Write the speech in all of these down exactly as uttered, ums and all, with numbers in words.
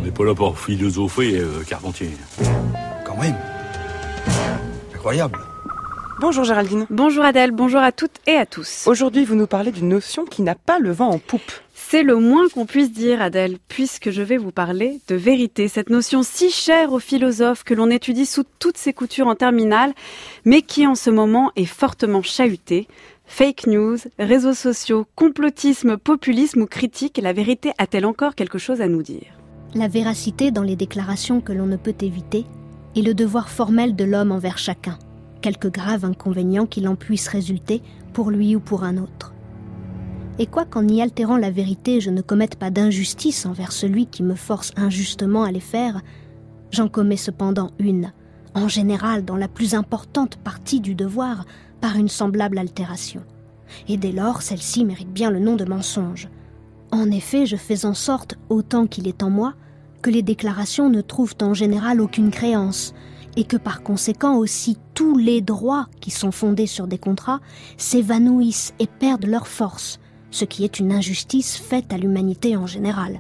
n'est pas là pour philosopher, euh, Carpentier. Quand même. Incroyable. Bonjour Géraldine. Bonjour Adèle, bonjour à toutes et à tous. Aujourd'hui, vous nous parlez d'une notion qui n'a pas le vent en poupe. C'est le moins qu'on puisse dire, Adèle, puisque je vais vous parler de vérité, cette notion si chère aux philosophes que l'on étudie sous toutes ses coutures en terminale, mais qui en ce moment est fortement chahutée. Fake news, réseaux sociaux, complotisme, populisme ou critique, la vérité a-t-elle encore quelque chose à nous dire ? La véracité dans les déclarations que l'on ne peut éviter est le devoir formel de l'homme envers chacun, quelque grave inconvénient qu'il en puisse résulter pour lui ou pour un autre. Et quoi qu'en y altérant la vérité, je ne commette pas d'injustice envers celui qui me force injustement à les faire, j'en commets cependant une, en général dans la plus importante partie du devoir, par une semblable altération. Et dès lors, celle-ci mérite bien le nom de mensonge. En effet, je fais en sorte, autant qu'il est en moi, que les déclarations ne trouvent en général aucune créance, et que par conséquent aussi tous les droits qui sont fondés sur des contrats s'évanouissent et perdent leur force, ce qui est une injustice faite à l'humanité en général.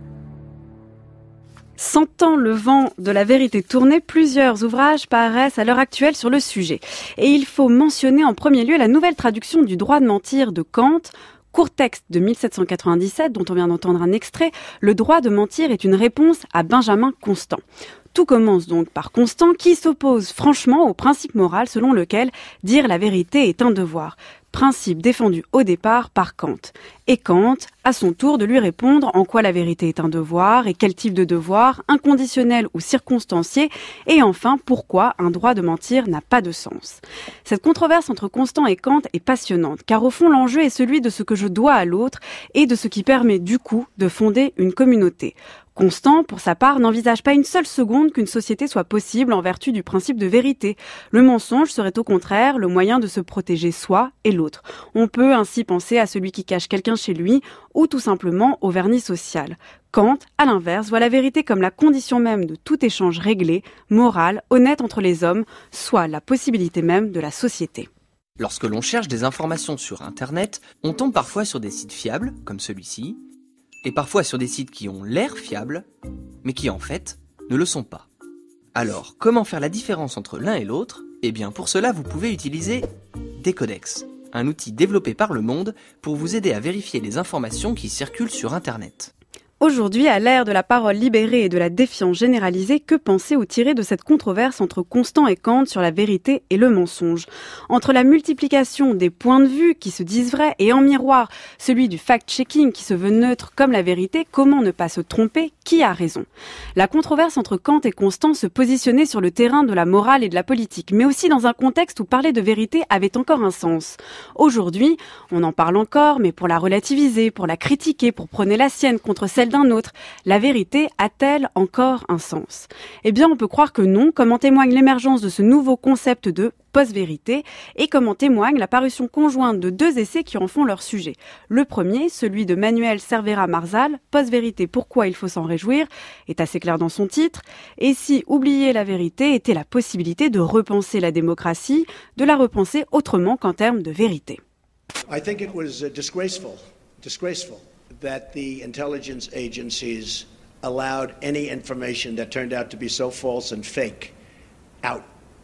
Sentant le vent de la vérité tourner, plusieurs ouvrages paraissent à l'heure actuelle sur le sujet. Et il faut mentionner en premier lieu la nouvelle traduction du droit de mentir de Kant, court texte de mille sept cent quatre-vingt-dix-sept dont on vient d'entendre un extrait. Le droit de mentir est une réponse à Benjamin Constant. Tout commence donc par Constant qui s'oppose franchement au principe moral selon lequel dire la vérité est un devoir. Principe défendu au départ par Kant. Et Kant, à son tour, de lui répondre en quoi la vérité est un devoir et quel type de devoir, inconditionnel ou circonstancié, et enfin pourquoi un droit de mentir n'a pas de sens. Cette controverse entre Constant et Kant est passionnante, car au fond l'enjeu est celui de ce que je dois à l'autre et de ce qui permet du coup de fonder une communauté. Constant, pour sa part, n'envisage pas une seule seconde qu'une société soit possible en vertu du principe de vérité. Le mensonge serait au contraire le moyen de se protéger soi et l'autre. On peut ainsi penser à celui qui cache quelqu'un chez lui ou tout simplement au vernis social. Kant, à l'inverse, voit la vérité comme la condition même de tout échange réglé, moral, honnête entre les hommes, soit la possibilité même de la société. Lorsque l'on cherche des informations sur Internet, on tombe parfois sur des sites fiables, comme celui-ci, et parfois sur des sites qui ont l'air fiables, mais qui en fait ne le sont pas. Alors, comment faire la différence entre l'un et l'autre ? Eh bien, pour cela, vous pouvez utiliser Decodex, un outil développé par Le Monde pour vous aider à vérifier les informations qui circulent sur Internet. Aujourd'hui, à l'ère de la parole libérée et de la défiance généralisée, que penser ou tirer de cette controverse entre Constant et Kant sur la vérité et le mensonge ? Entre la multiplication des points de vue qui se disent vrais et en miroir celui du fact-checking qui se veut neutre comme la vérité, comment ne pas se tromper ? Qui a raison ? La controverse entre Kant et Constant se positionnait sur le terrain de la morale et de la politique, mais aussi dans un contexte où parler de vérité avait encore un sens. Aujourd'hui, on en parle encore, mais pour la relativiser, pour la critiquer, pour prôner la sienne contre celle d'un autre, la vérité a-t-elle encore un sens ? Eh bien, on peut croire que non, comme en témoigne l'émergence de ce nouveau concept de post-vérité et comme en témoigne la parution conjointe de deux essais qui en font leur sujet. Le premier, celui de Manuel Cervera Marzal, Post-vérité, pourquoi il faut s'en réjouir, est assez clair dans son titre. Et si oublier la vérité était la possibilité de repenser la démocratie, de la repenser autrement qu'en termes de vérité. I think it was uh, disgraceful, disgraceful that the intelligence agencies allowed any information that turned out to be so false and fake out.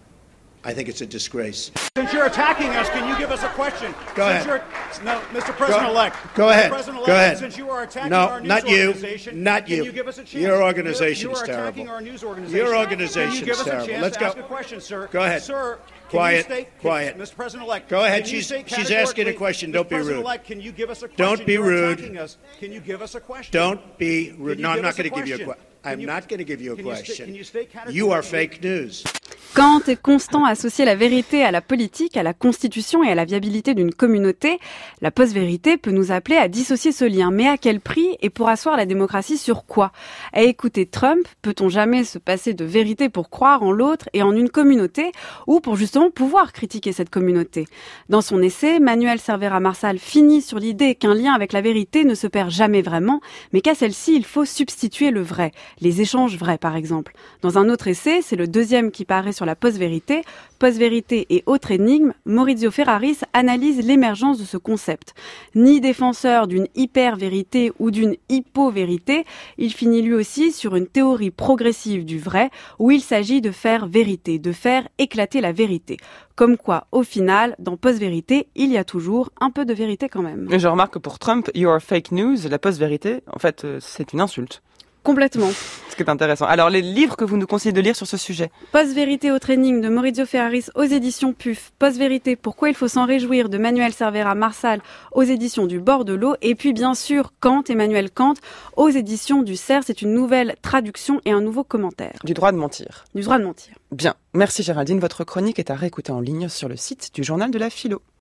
I think it's a disgrace. Since you're attacking us, can you give us a question? Go Since ahead. No, Mister President-elect. Go, go ahead. President-elect, Go ahead. Since you are attacking no, our news not you. organization, Not can you. you give us a chance? Your organization you, you is are terrible. Our news organization. Your organization can you give is us terrible. A chance Let's to go. Ask a question, sir. Go ahead. Sir, quiet. Can you state, quiet. Mister President-elect. Go ahead. Can you She's she's asking a question. Don't be rude. Can you give us a question? Don't be You're rude. attacking us. Can you give us a question? Don't be rude. Can you No, I'm give not us a going to give you a question? question. I'm you- not going to give you a can you sta- question. can you state You are categorically- fake news. Kant et Constant associaient la vérité à la politique, à la constitution et à la viabilité d'une communauté. La post-vérité peut nous appeler à dissocier ce lien. Mais à quel prix et pour asseoir la démocratie sur quoi ? À écouter Trump, peut-on jamais se passer de vérité pour croire en l'autre et en une communauté ou pour justement pouvoir critiquer cette communauté ? Dans son essai, Manuel Cervera Marzal finit sur l'idée qu'un lien avec la vérité ne se perd jamais vraiment, mais qu'à celle-ci, il faut substituer le vrai, les échanges vrais par exemple. Dans un autre essai, c'est le deuxième qui paraît paraît sur la Post-Vérité. Post-Vérité et autres énigmes, Maurizio Ferraris analyse l'émergence de ce concept. Ni défenseur d'une hyper-vérité ou d'une hypo-vérité, il finit lui aussi sur une théorie progressive du vrai, où il s'agit de faire vérité, de faire éclater la vérité. Comme quoi, au final, dans Post-Vérité, il y a toujours un peu de vérité quand même. Et je remarque que pour Trump, your fake news, la post-vérité, en fait, euh, c'est une insulte. Complètement. Ce qui est intéressant. Alors, les livres que vous nous conseillez de lire sur ce sujet? Post-Vérité au training de Maurizio Ferraris aux éditions P U F. Post-Vérité, pourquoi il faut s'en réjouir de Manuel Cervera Marsal aux éditions du Bord de l'eau. Et puis, bien sûr, Kant, Emmanuel Kant, aux éditions du C E R. C'est une nouvelle traduction et un nouveau commentaire. Du droit de mentir. Du droit de mentir. Bien. Merci Géraldine. Votre chronique est à réécouter en ligne sur le site du Journal de la Philo.